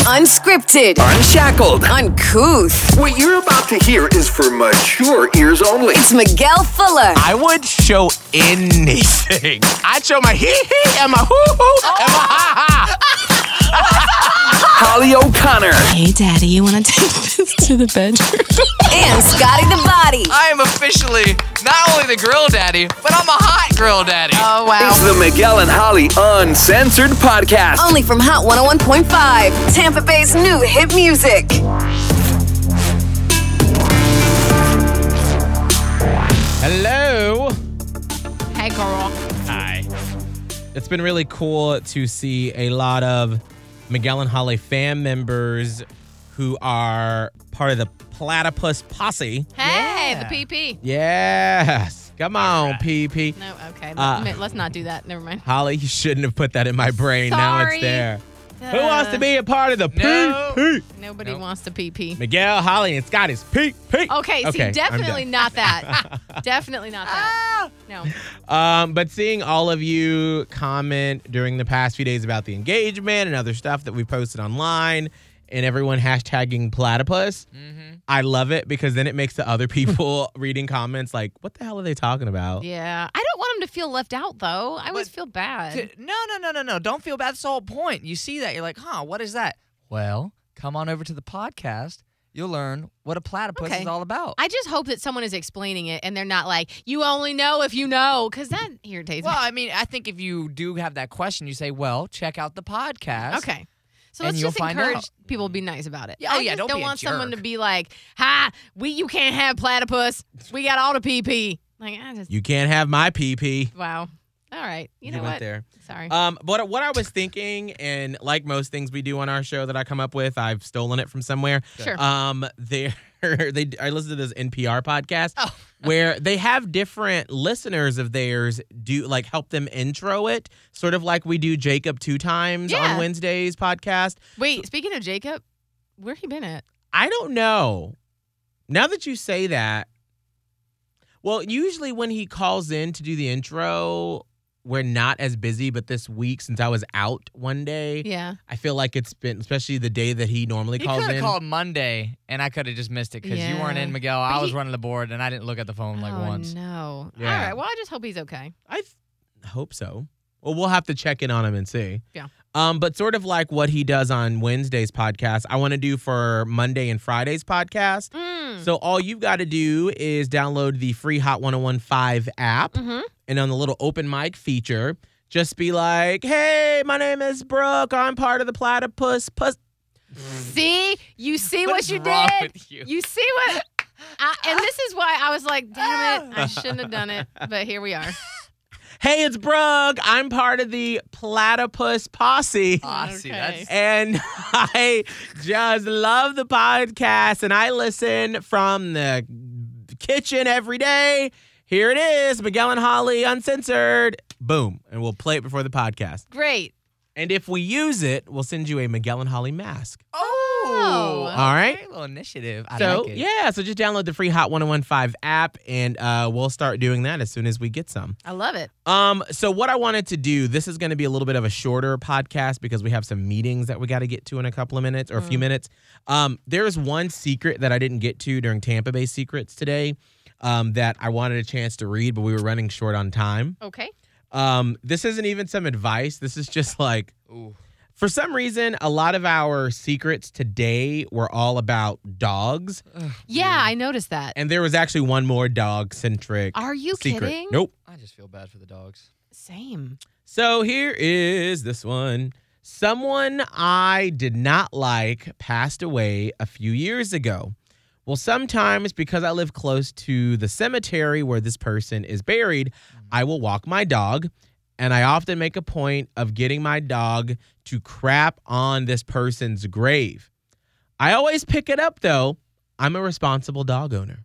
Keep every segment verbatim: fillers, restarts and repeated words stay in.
Unscripted. Unshackled. Uncouth. What you're about to hear is for mature ears only. It's Miguel Fuller. I would show anything. I'd show my hee hee and my hoo hoo and my ha ha. Holly O'Connor. Hey, Daddy, you want to take this to the bedroom? And Scotty the Body. I am officially not only the grill daddy, but I'm a hot grill daddy. Oh, wow. It's the Miguel and Holly Uncensored Podcast. Only from Hot one oh one point five, Tampa Bay's new hit music. Hello. Hey, girl. Hi. It's been really cool to see a lot of Miguel and Holly fan members who are part of the Platypus Posse. Hey, the P P. Yes. Come on, P P. No, okay. Uh, Let, let's not do that. Never mind. Holly, you shouldn't have put that in my brain. Now Sorry. it's there. Uh, Who wants to be a part of the No. P P? Nobody Nope. wants to P P. Miguel, Holly, and Scotty's P P. Okay, see, I'm definitely done. not that. Definitely not that. No. Um, but seeing all of you comment during the past few days about the engagement and other stuff that we posted online and everyone hashtagging platypus, Mm-hmm. I love it because then it makes the other people reading comments like, what the hell are they talking about? Yeah. I don't want them to feel left out, though. I always But- feel bad. T- No, no, no, no, no. Don't feel bad. That's the whole point. You see that. You're like, huh, what is that? Well, come on over to the podcast. You'll learn what a platypus Okay. is all about. I just hope that someone is explaining it and they're not like, you only know if you know, because that irritates well, me. I mean, I think if you do have that question, you say, well, check out the podcast. Okay. So And let's you'll just find encourage out. people to be nice about it. Yeah, oh, I yeah, just don't don't be a want someone to jerk. be like, "Ha, we you can't have platypus. We got all the P P." Like, I just You can't have my P P. wow. All right, you, You know went what? there. Sorry. Um, but what I was thinking, and like most things we do on our show that I come up with, I've stolen it from somewhere. Sure. Um, they they I listened to this N P R podcast Oh. where they have different listeners of theirs do like help them intro it, sort of like we do Jacob two times Yeah. on Wednesday's podcast. Wait, speaking of Jacob, where he been at? I don't know. Now that you say that, well, usually when he calls in to do the intro, we're not as busy, but this week, since I was out one day, Yeah. I feel like it's been, especially the day that he normally You calls could have in. called Monday, and I could have just missed it because you weren't Yeah. in, Miguel. But I was he- running the board, and I didn't look at the phone like oh once. no. Yeah. All right. Well, I just hope he's okay. I th- hope so. Well, we'll have to check in on him and see. Yeah. Um, but sort of like what he does on Wednesday's podcast, I want to do for Monday and Friday's podcast. Mm. So all you've got to do is download the free Hot one oh one point five app, Mm-hmm. and on the little open mic feature, just be like, "Hey, my name is Brooke. I'm part of the Platypus Pus." See, you see What what, is you wrong did. with you? You see what? I, and this is why I was like, damn it, I shouldn't have done it. But here we are. Hey, it's Brooke. I'm part of the Platypus Posse. Ah, see, Okay. that's And I just love the podcast, and I listen from the kitchen every day. Here it is, Miguel and Holly Uncensored. Boom. And we'll play it before the podcast. Great. And if we use it, we'll send you a Miguel and Holly mask. Oh, All right. great little initiative. I So, like it. yeah, so just download the free Hot one oh one point five app, and uh, we'll start doing that as soon as we get some. I love it. Um, so what I wanted to do, this is going to be a little bit of a shorter podcast because we have some meetings that we got to get to in a couple of minutes or a few minutes. Um, there is one secret that I didn't get to during Tampa Bay Secrets today um, that I wanted a chance to read, but we were running short on time. Okay. Um, this isn't even some advice. This is just like, Ooh. for some reason, a lot of our secrets today were all about dogs. Yeah, I noticed that. And there was actually one more dog-centric Are you secret. kidding? Nope. I just feel bad for the dogs. Same. So here is this one. Someone I did not like passed away a few years ago. Well, sometimes because I live close to the cemetery where this person is buried, I will walk my dog, and I often make a point of getting my dog to crap on this person's grave. I always pick it up, though. I'm a responsible dog owner.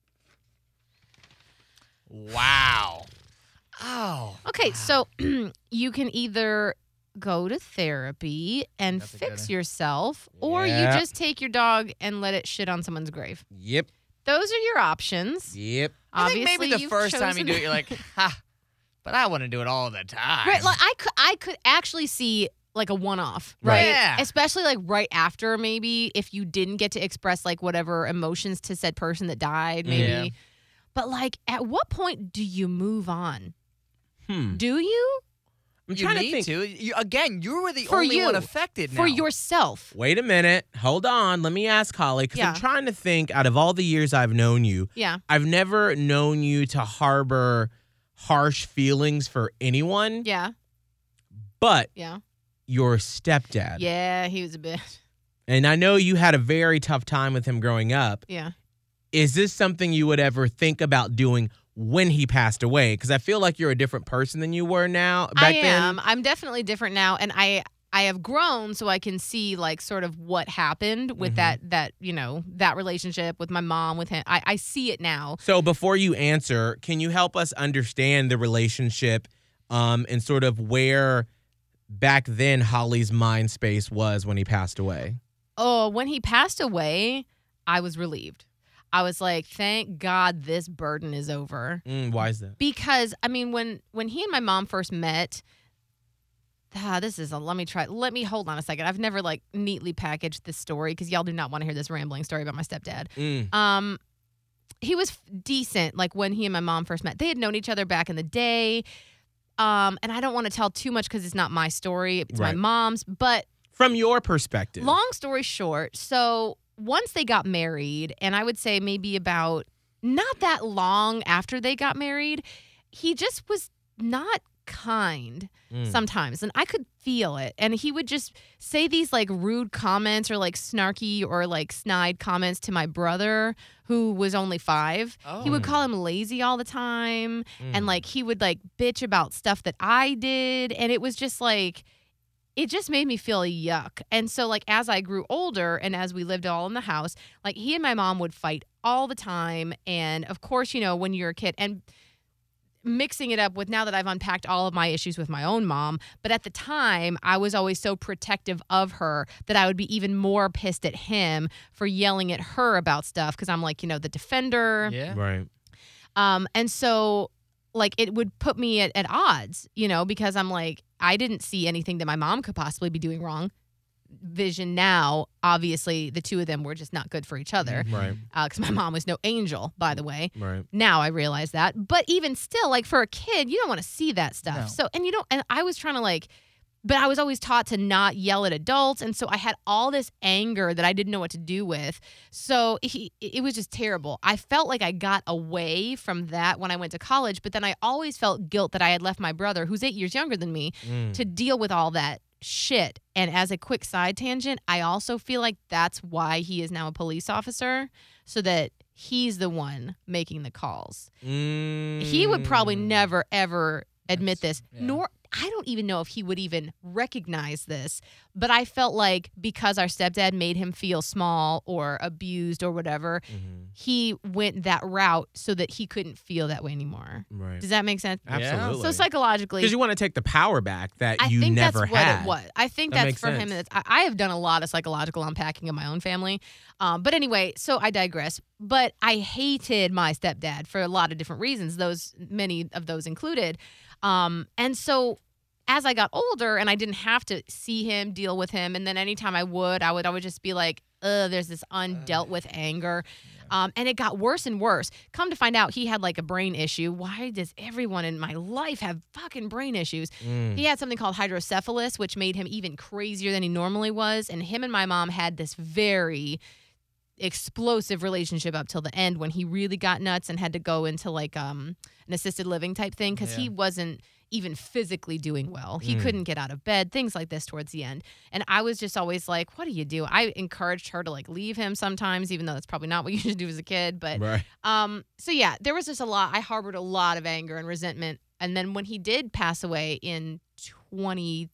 Wow. Oh. Okay, so you can either go to therapy and That's a fix good- yourself, or Yeah. you just take your dog and let it shit on someone's grave. Yep. Those are your options. Yep. I think Obviously, maybe the you've first time you chosen- do it, you're like, ha. But I want to do it all the time. Right, like I could, I could actually see like a one-off, Right. right? Yeah. Especially like right after, maybe if you didn't get to express like whatever emotions to said person that died, maybe. Yeah. But like, at what point do you move on? Hmm. Do you? I'm You trying need to think. to. You, again, you were the For only you. one affected now. For yourself. Wait a minute. Hold on. Let me ask Holly, because Yeah. I'm trying to think out of all the years I've known you, Yeah. I've never known you to harbor harsh feelings for anyone, Yeah. but Yeah. your stepdad. Yeah, he was a bit. And I know you had a very tough time with him growing up. Yeah. Is this something you would ever think about doing when he passed away? Because I feel like you're a different person than you were now back I then. am. I'm definitely different now, and I I have grown, so I can see like sort of what happened with Mhm. that that you know that relationship with my mom with him. I I see it now. So before you answer, can you help us understand the relationship um, and sort of where back then Holly's mind space was when he passed away? Oh, when he passed away, I was relieved. I was like, thank God this burden is over. Mm, why is that? Because I mean, when when he and my mom first met, ah, this is a let me try. Let me hold on a second. I've never like neatly packaged this story because y'all do not want to hear this rambling story about my stepdad. Mm. Um, he was f- decent. Like when he and my mom first met, they had known each other back in the day. Um, and I don't want to tell too much because it's not my story; it's Right. my mom's. But From your perspective. long story short, so once they got married, and I would say maybe about not that long after they got married, he just was not kind Mm. sometimes. And I could feel it. And he would just say these like rude comments or like snarky or like snide comments to my brother who was only five. He would Oh. call him lazy all the time. And Mm. like he would like bitch about stuff that I did. And it was just like, it just made me feel yuck. And so, like, as I grew older and as we lived all in the house, like, he and my mom would fight all the time. And of course, you know, when you're a kid, and mixing it up with now that I've unpacked all of my issues with my own mom, but at the time, I was always so protective of her that I would be even more pissed at him for yelling at her about stuff because I'm like, you know, the defender. Yeah. Right. Um, and so, like, it would put me at, at odds, you know, because I'm like, I didn't see anything that my mom could possibly be doing wrong. Vision now, obviously, the two of them were just not good for each other. Right. Because my mom was no angel, by the way. Right. Now I realize that. But even still, like, for a kid, you don't want to see that stuff. No. So, and you don't, and I was trying to, like, but I was always taught to not yell at adults. And so I had all this anger that I didn't know what to do with. So he, it was just terrible. I felt like I got away from that when I went to college, but then I always felt guilt that I had left my brother, who's eight years younger than me, Mm. to deal with all that shit. And as a quick side tangent, I also feel like that's why he is now a police officer, so that he's the one making the calls. Mm. He would probably never, ever admit That's- this, yeah. nor I don't even know if he would even recognize this, but I felt like because our stepdad made him feel small or abused or whatever, Mhm. he went that route so that he couldn't feel that way anymore. Right. Does that make sense? Absolutely. So psychologically, Because you want to take the power back that I you think never that's had. what it was. I think That that's makes for him. sense. That's, I, I have done a lot of psychological unpacking of my own family. Um, but anyway, so I digress. But I hated my stepdad for a lot of different reasons, those many of those included. Um, and so as I got older and I didn't have to see him, deal with him, and then anytime I would, I would I would just be like, ugh, there's this undealt with anger. Um, and it got worse and worse. Come to find out, he had like a brain issue. Why does everyone in my life have fucking brain issues? Mm. He had something called hydrocephalus, which made him even crazier than he normally was. And him and my mom had this very explosive relationship up till the end when he really got nuts and had to go into like um, an assisted living type thing because Yeah. he wasn't even physically doing well. He Mm. couldn't get out of bed, things like this towards the end. And I was just always like, what do you do? I encouraged her to like leave him sometimes, even though that's probably not what you should do as a kid. But Right. um, so yeah, there was just a lot. I harbored a lot of anger and resentment. And then when he did pass away in twenty,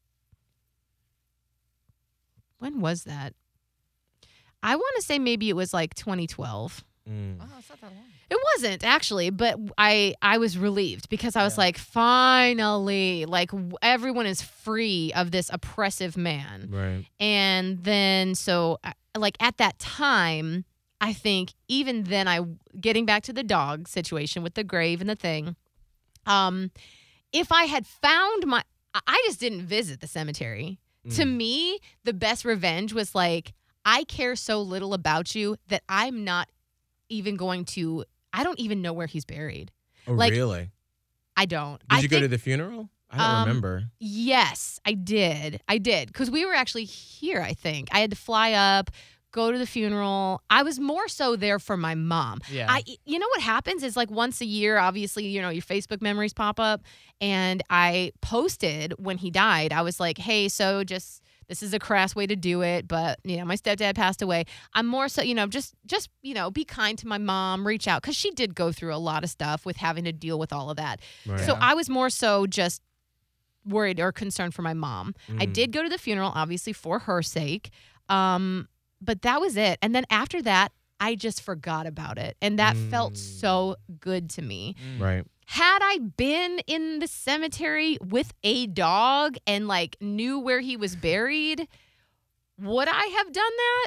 when was that? I want to say maybe it was like twenty twelve. Mm. Oh, it's not that long. It wasn't actually, but I I was relieved because I was Yeah. like, finally, like w- everyone is free of this oppressive man. Right. And then, so, uh, like, at that time, I think even then, I, getting back to the dog situation with the grave and the thing, um, if I had found my, I- I just didn't visit the cemetery. To Mm. me, the best revenge was like, I care so little about you that I'm not even going to, I don't even know where he's buried. Oh, like, really? I don't. Did I you go think- to the funeral? I don't Um, remember. Yes, I did. I did. Because we were actually here, I think. I had to fly up, go to the funeral. I was more so there for my mom. Yeah. I, you know what happens is like once a year, obviously, you know, your Facebook memories pop up. And I posted when he died, I was like, hey, so just, this is a crass way to do it, but, you know, my stepdad passed away. I'm more so, you know, just, just, you know, be kind to my mom, reach out. Because she did go through a lot of stuff with having to deal with all of that. Right. So I was more so just worried or concerned for my mom. I Mm. did go to the funeral, obviously, for her sake. Um, but that was it. And then after that, I just forgot about it. And that felt Mm. so good to me. Right. Had I been in the cemetery with a dog and like knew where he was buried, would I have done that?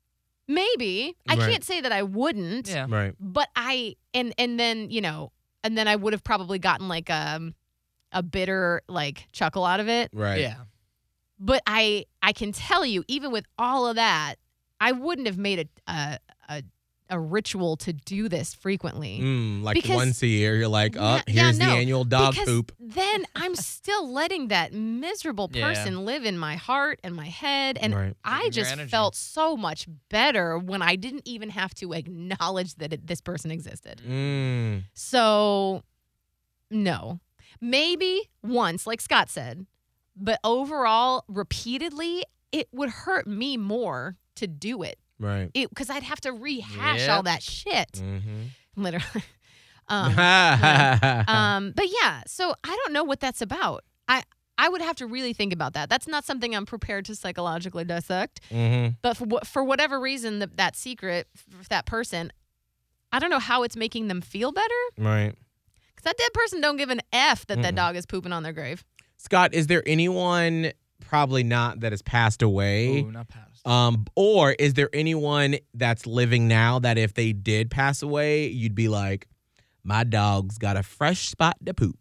Maybe. I Right. can't say that I wouldn't. Yeah. Right. But I and and then, you know, and then I would have probably gotten like um a bitter like chuckle out of it. Right. Yeah. But I I can tell you, even with all of that, I wouldn't have made a a a, a ritual to do this frequently. Mm, like Because- once a year, you're like, oh, Yeah, yeah, here's no, the annual dog because poop. then I'm still letting that miserable Yeah. person live in my heart and my head. And Right. I Taking your just energy. felt so much better when I didn't even have to acknowledge that it, this person existed. Mm. So, no. Maybe once, like Scott said, but overall, repeatedly, it would hurt me more to do it. Right. Because I'd have to rehash Yep. all that shit. Mm-hmm. Literally. um, um, but yeah, so I don't know what that's about. I I would have to really think about that. That's not something I'm prepared to psychologically dissect. mm-hmm. But for wh- for whatever reason, the, that secret, f- that person, I don't know how it's making them feel better. Right. Because that dead person don't give an F that that Mm-mm. dog is pooping on their grave. Scott, is there anyone, probably not, that has passed away? Ooh, not passed. Um, or is there anyone that's living now that if they did pass away, you'd be like, my dog's got a fresh spot to poop?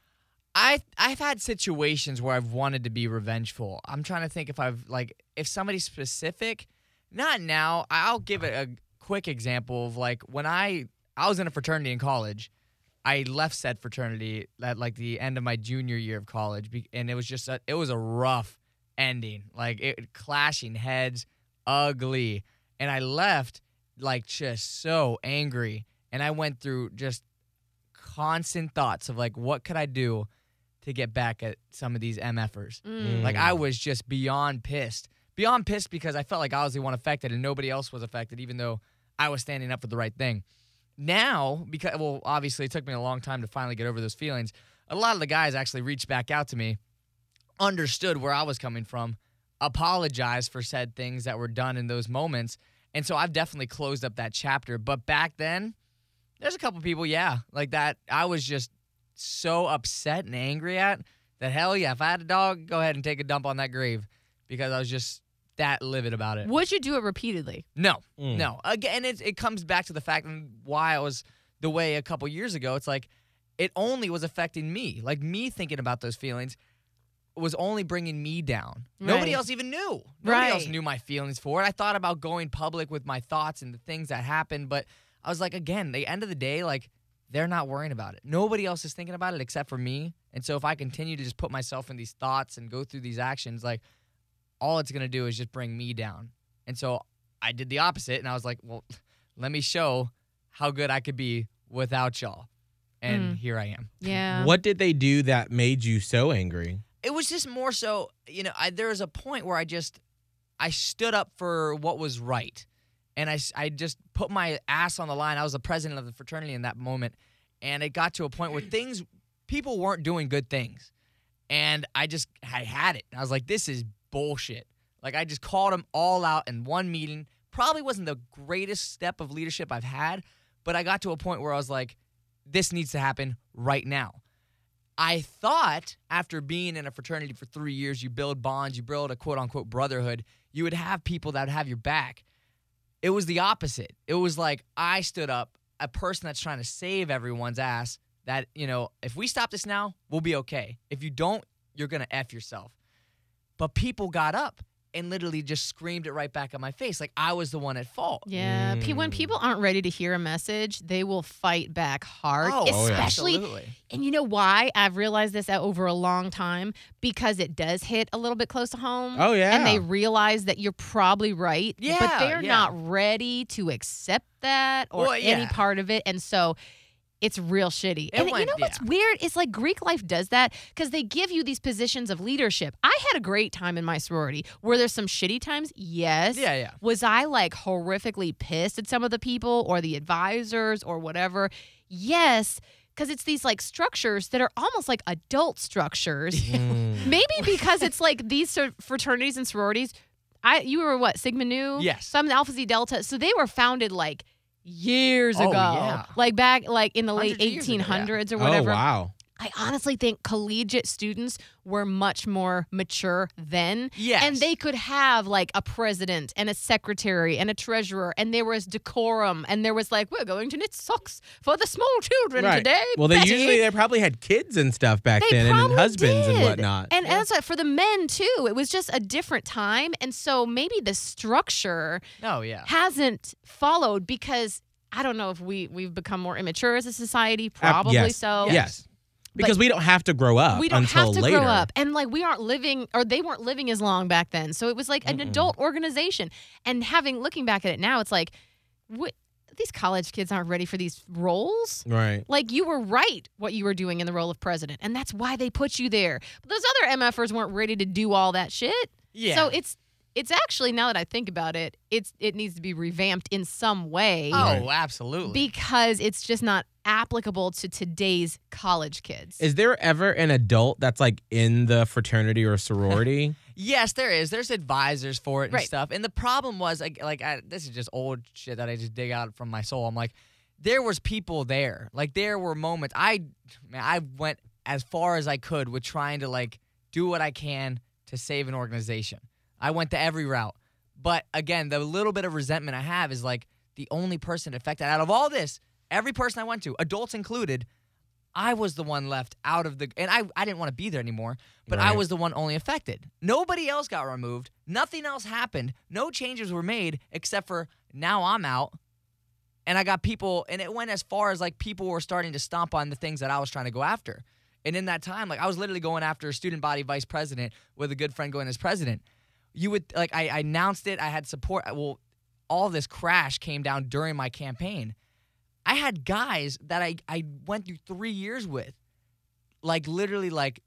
I I've had situations where I've wanted to be revengeful. I'm trying to think if I've like if somebody specific, not now. I'll give it a quick example of like when I I was in a fraternity in college. I left said fraternity at like the end of my junior year of college, be- and it was just a, it was a rough ending, like it clashing heads, ugly, and I left like just so angry, and I went through just constant thoughts of like what could I do to get back at some of these MFers. Mm. Like I was just beyond pissed. Beyond pissed because I felt like I was the one affected and nobody else was affected, even though I was standing up for the right thing. Now, because, well, obviously it took me a long time to finally get over those feelings, a lot of the guys actually reached back out to me, understood where I was coming from, apologized for said things that were done in those moments. And so I've definitely closed up that chapter. But back then, there's a couple people, yeah, like that I was just so upset and angry at that, hell yeah, if I had a dog, go ahead and take a dump on that grave because I was just that livid about it. Would you do it repeatedly? No, Mm. no. Again, it, it comes back to the fact and why I was the way a couple years ago. It's like it only was affecting me. Like me thinking about those feelings was only bringing me down. Nobody Right. else even knew. Nobody else Right. knew my feelings for it. I thought about going public with my thoughts and the things that happened, but I was like, again, the end of the day, like they're not worrying about it. Nobody else is thinking about it except for me. And so if I continue to just put myself in these thoughts and go through these actions, like all it's going to do is just bring me down. And so I did the opposite, and I was like, well, let me show how good I could be without y'all. And Mm. here I am. Yeah. What did they do that made you so angry? It was just more so, you know, I, there was a point where I just, I stood up for what was right. And I, s- I just put my ass on the line. I was the president of the fraternity in that moment. And it got to a point where things, people weren't doing good things. And I just, I had it. I was like, this is bullshit. Like, I just called them all out in one meeting. Probably wasn't the greatest step of leadership I've had, but I got to a point where I was like, this needs to happen right now. I thought after being in a fraternity for three years, you build bonds, you build a quote-unquote brotherhood, you would have people that would have your back. It was the opposite. It was like I stood up, a person that's trying to save everyone's ass, that, you know, if we stop this now, we'll be okay. If you don't you're going to F yourself. But people got up and literally just screamed it right back at my face. Like I was the one at fault. Yeah. Pe- When people aren't ready to hear a message, they will fight back hard. Oh, oh, yeah. especially, Absolutely. and you know why? I've realized this over a long time because it does hit a little bit close to home. Oh, yeah. And they realize that you're probably right. But Yeah, they're yeah. not ready to accept that or Well, any yeah. part of it. And so it's real shitty. It and you went- know what's yeah. weird? It's like Greek life does that because they give you these positions of leadership. I had a great time in my sorority. Were there some shitty times? Yes. Yeah, yeah. Was I like horrifically pissed at some of the people or the advisors or whatever? Yes. Because it's these like structures that are almost like adult structures. Mm. Maybe because it's like these sor- fraternities and sororities. I you were what, Sigma Nu? Yes. Some Alpha Xi Delta. So they were founded like years Oh, ago. yeah. Like back like in the late Hundreds of years ago, eighteen yeah. hundreds or Oh, whatever. wow. I honestly think collegiate students were much more mature then. Yes. And they could have like a president and a secretary and a treasurer, and there was decorum, and there was like, we're going to knit socks for the small children Right. today. Well, they Betty." usually they probably had kids and stuff back They then, and probably husbands and did. whatnot. And as a, for the men too, it was just a different time, and so maybe the structure Oh, yeah. hasn't followed because I don't know if we we've become more immature as a society. Uh, Probably yes. so. Yes. Because we don't have to grow up We don't until have to later. grow up. And like we aren't living or they weren't living as long back then. So it was like an Mm-mm. adult organization. And having looking back at it now, it's like what these college kids aren't ready for these roles. Right. Like you were right what you were doing in the role of president. And that's why they put you there. But those other MFers weren't ready to do all that shit. Yeah. So it's it's actually now that I think about it, it's it needs to be revamped in some way. Oh, absolutely. Because it's just not applicable to today's college kids. Is there ever an adult that's like in the fraternity or sorority? Yes, there is. There's advisors for it and Right. stuff. And the problem was, like, like I, this is just old shit that I just dig out from my soul. I'm like, there was people there. Like, there were moments. I, man, I went as far as I could with trying to, like, do what I can to save an organization. I went to every route. But, again, the little bit of resentment I have is, like, the only person affected out of all this, every person I went to, adults included, I was the one left out of the, and I, I didn't want to be there anymore, but I Right. was the one only affected. Nobody else got removed. Nothing else happened. No changes were made except for now I'm out. And I got people, and it went as far as like people were starting to stomp on the things that I was trying to go after. And in that time, like I was literally going after a student body vice president with a good friend going as president. You would, like, I, I announced it. I had support. Well, all this crash came down during my campaign. I had guys that I, I went through three years with, like literally like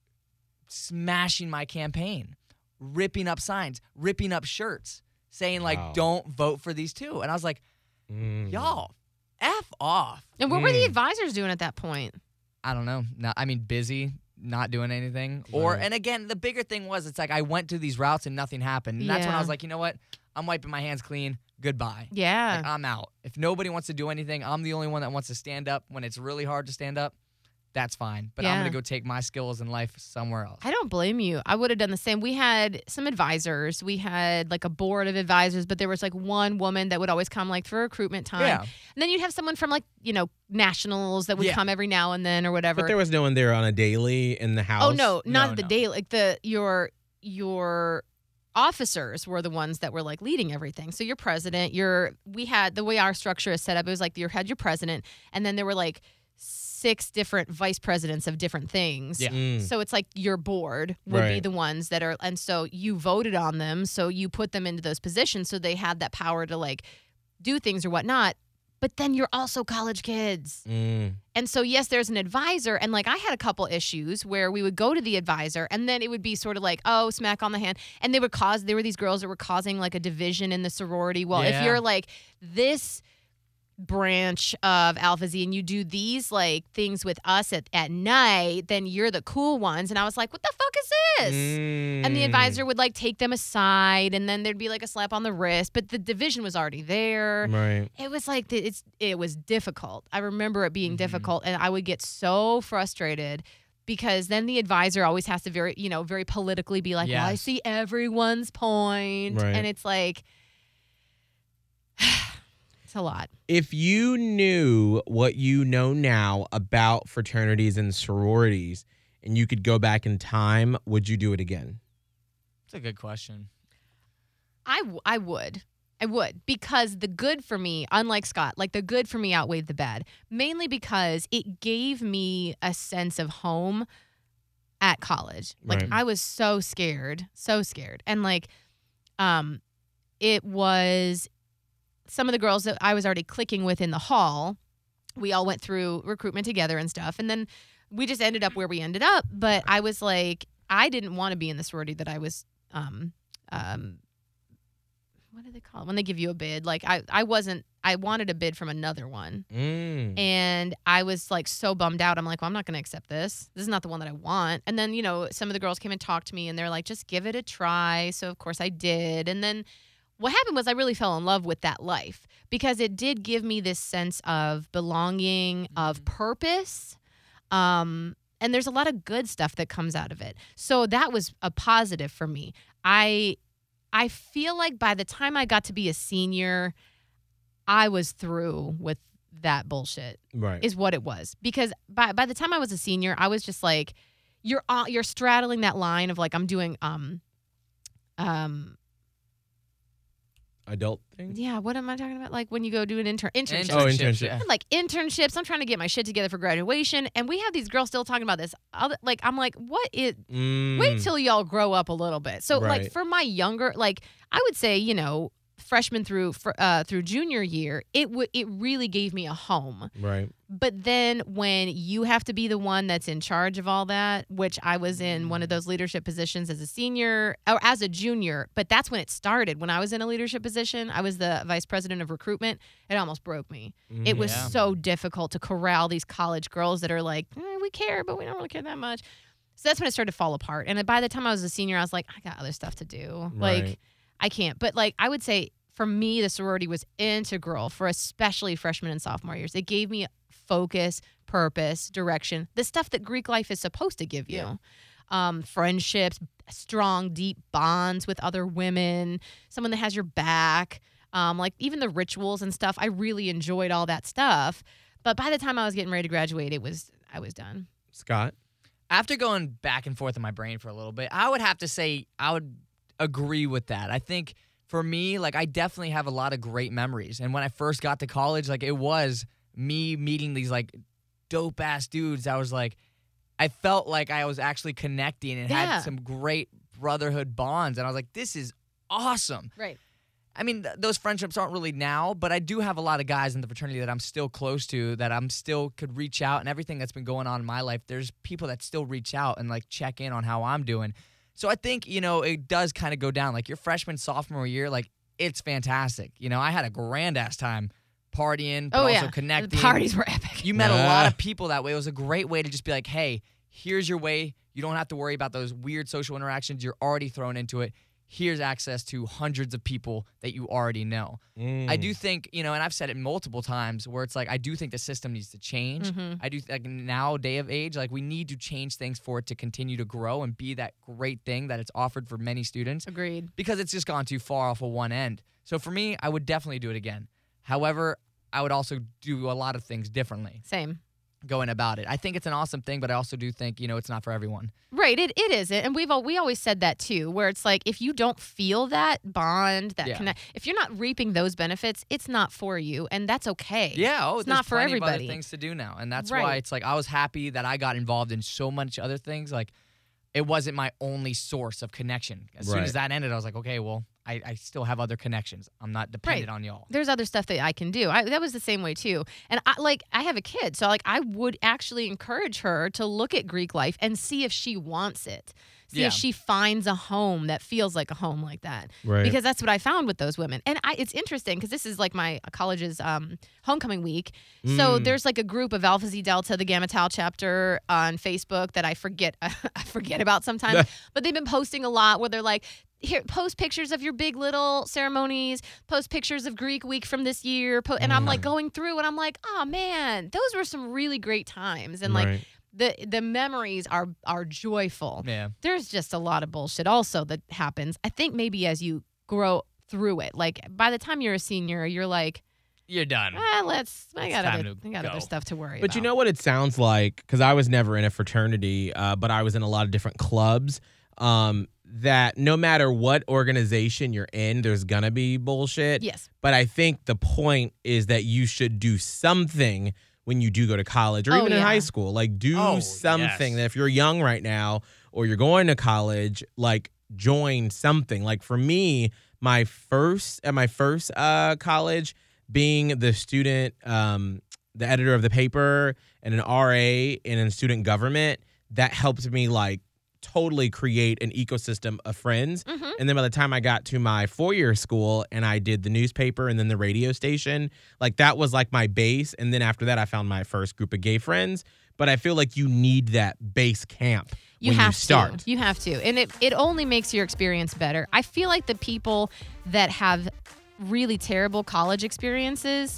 smashing my campaign, ripping up signs, ripping up shirts, saying like, Wow. don't vote for these two. And I was like, Mm. y'all, F off. and what were the Mm. advisors doing at that point? I don't know. Not, I mean, busy, not doing anything. Or, Right. and again, the bigger thing was it's like I went to these routes and nothing happened. And that's when I Yeah. was like, you know what? I'm wiping my hands clean. Goodbye. Yeah. Like, I'm out. If nobody wants to do anything, I'm the only one that wants to stand up when it's really hard to stand up. That's fine. But I'm Yeah. going to go take my skills in life somewhere else. I don't blame you. I would have done the same. We had some advisors. We had like a board of advisors, but there was like one woman that would always come like for recruitment time. Yeah. And then you'd have someone from like, you know, nationals that would Yeah. come every now and then or whatever. But there was no one there on a daily in the house. oh no, not No, the no. day. Like the your your officers were the ones that were like leading everything. So your president, your we had the way our structure is set up, it was like you had your president, and then there were like six different vice presidents of different things. Yeah. Mm. So it's like your board would be Right. the ones that are, and so you voted on them. So you put them into those positions. So they had that power to like do things or whatnot. But then you're also college kids. Mm. And so, yes, there's an advisor. And like I had a couple issues where we would go to the advisor and then it would be sort of like, oh, smack on the hand. And they would cause, there were these girls that were causing like a division in the sorority. Well, if Yeah. you're like this branch of Alpha Xi and you do these like things with us at, at night, then you're the cool ones. And I was like, what the fuck is this? And the Mm. advisor would like take them aside and then there'd be like a slap on the wrist, but the division was already there. Right. It was like the- it's it was difficult. I remember it being Mhm. difficult and I would get so frustrated because then the advisor always has to very, you know, very politically be like, well, I Yes. see everyone's point. Right. And it's like it's a lot. If you knew what you know now about fraternities and sororities, and you could go back in time, would you do it again? That's a good question. I, w- I would. I would. Because the good for me, unlike Scott, like the good for me outweighed the bad. Mainly because it gave me a sense of home at college. Like Right. I was so scared, so scared. And like um it was some of the girls that I was already clicking with in the hall. We all went through recruitment together and stuff. And then we just ended up where we ended up. But I was like, I didn't want to be in the sorority that I was um um what do they call it? When they give you a bid? Like I, I wasn't I wanted a bid from another one. Mm. And I was like so bummed out. I'm like, well, I'm not going to accept this. This is not the one that I want. And then, you know, some of the girls came and talked to me and they're like, just give it a try. So, of course, I did. And then what happened was I really fell in love with that life because it did give me this sense of belonging, of purpose. Um, and there's a lot of good stuff that comes out of it. So that was a positive for me. I I feel like by the time I got to be a senior, I was through with that bullshit. Right. Is what it was. Because by by the time I was a senior, I was just like, you're uh, you're straddling that line of like I'm doing um um Adult thing? yeah, what am I talking about? Like when you go do an intern internship. Oh, internship. Yeah. Like internships. I'm trying to get my shit together for graduation, and we have these girls still talking about this. Other- Like I'm like, what is? Mm. Wait till y'all grow up a little bit. So Right. like for my younger, like I would say, you know, freshman through fr- uh, through junior year, it would it really gave me a home. Right. But then when you have to be the one that's in charge of all that, which I was in one of those leadership positions as a senior or as a junior, but that's when it started. When I was in a leadership position, I was the vice president of recruitment. It almost broke me. It was Yeah. so difficult to corral these college girls that are like, eh, we care, but we don't really care that much. So that's when it started to fall apart. And by the time I was a senior, I was like, I got other stuff to do. Like, Right. I can't. But like, I would say for me, the sorority was integral for especially freshman and sophomore years. It gave me focus, purpose, direction, the stuff that Greek life is supposed to give you. Yeah. Um, friendships, strong, deep bonds with other women, someone that has your back, um, like even the rituals and stuff. I really enjoyed all that stuff. But by the time I was getting ready to graduate, it was I was done. Scott? After going back and forth in my brain for a little bit, I would have to say I would agree with that. I think for me, like I definitely have a lot of great memories. And when I first got to college, like it was me meeting these like dope ass dudes. I was like, I felt like I was actually connecting and Yeah. had some great brotherhood bonds. And I was like, this is awesome. Right. I mean, th- those friendships aren't really now, but I do have a lot of guys in the fraternity that I'm still close to, that I'm still could reach out, and everything that's been going on in my life, there's people that still reach out and like check in on how I'm doing. So I think, you know, it does kind of go down. Like your freshman, sophomore year, like it's fantastic. You know, I had a grand ass time partying, but Oh, also yeah. connecting. The parties were epic. You met a lot Yeah. of people that way. It was a great way to just be like, hey, here's your way. You don't have to worry about those weird social interactions. You're already thrown into it. Here's access to hundreds of people that you already know. Mm. I do think, you know, and I've said it multiple times where it's like, I do think the system needs to change. Mhm. I do, like now, day of age, like we need to change things for it to continue to grow and be that great thing that it's offered for many students, Agreed. because it's just gone too far off of one end. So for me, I would definitely do it again. However, I would also do a lot of things differently Same. going about it. I think it's an awesome thing, but I also do think, you know, it's not for everyone. Right, it it is, and we've all, we always said that too, where it's like if you don't feel that bond, that Yeah. connect, if you're not reaping those benefits, it's not for you, and that's okay. Yeah, oh, it's there's not for plenty of everybody. other things to do now, and that's why Right. it's like I was happy that I got involved in so much other things. Like, it wasn't my only source of connection. As soon Right. as that ended, I was like, okay, well, I, I still have other connections. I'm not dependent Right. on y'all. There's other stuff that I can do. I, that was the same way too. And I like I have a kid, so like I would actually encourage her to look at Greek life and see if she wants it. See Yeah. if she finds a home that feels like a home like that. Right. Because that's what I found with those women. And I, it's interesting because this is like my college's um, homecoming week. So Mm. there's like a group of Alpha Xi Delta, the Gamma Tau chapter on Facebook that I forget I forget about sometimes. But they've been posting a lot where they're like, here, post pictures of your big little ceremonies, post pictures of Greek week from this year. Po- and I'm like going through and I'm like, oh man, those were some really great times. And like Right. the the memories are are joyful. Yeah. There's just a lot of bullshit also that happens. I think maybe as you grow through it, like by the time you're a senior, you're like, you're done. Ah, let's. I It's got time other, to I got other go. stuff to worry But about. you know what it sounds like? Because I was never in a fraternity, uh, but I was in a lot of different clubs. Um, that no matter what organization you're in, there's gonna be bullshit. Yes. But I think the point is that you should do something when you do go to college or Oh, even in yeah. high school. Like do Oh, something yes. that if you're young right now or you're going to college, like join something. Like for me, my first at my first uh, college, being the student, um, the editor of the paper and an R A and in student government, that helped me like totally create an ecosystem of friends. Mhm. And then by the time I got to my four-year school and I did the newspaper and then the radio station, like that was like my base. And then after that, I found my first group of gay friends. But I feel like you need that base camp You when have you start. to. You have to. And it, it only makes your experience better. I feel like the people that have really terrible college experiences,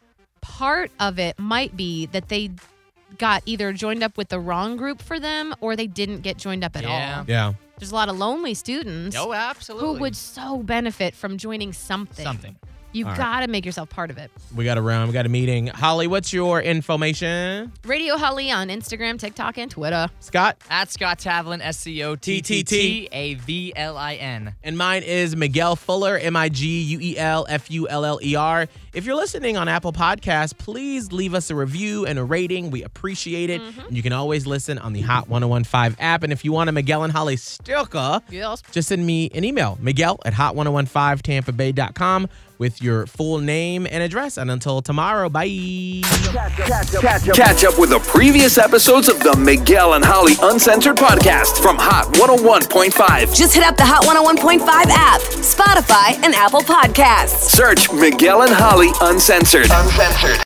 part of it might be that they got either joined up with the wrong group for them or they didn't get joined up at Yeah. all. Yeah. There's a lot of lonely students Oh, absolutely. who would so benefit from joining something. Something. You All right. got to make yourself part of it. We got a round. We got a meeting. Holly, what's your information? Radio Holly on Instagram, TikTok, and Twitter. Scott? At Scott Tavlin, S C O T T T A V L I N. And mine is Miguel Fuller, M I G U E L F U L L E R. If you're listening on Apple Podcasts, please leave us a review and a rating. We appreciate it. And you can always listen on the Hot one oh one five app. And if you want a Miguel and Holly sticker, Yes. just send me an email, Miguel at hot ten fifteen tampa bay dot com with your full name and address. And until tomorrow, bye. Catch up with the previous episodes of the Miguel and Holly Uncensored podcast from Hot one oh one point five. Just hit up the Hot one oh one point five app, Spotify, and Apple Podcasts. Search Miguel and Holly Uncensored. Uncensored.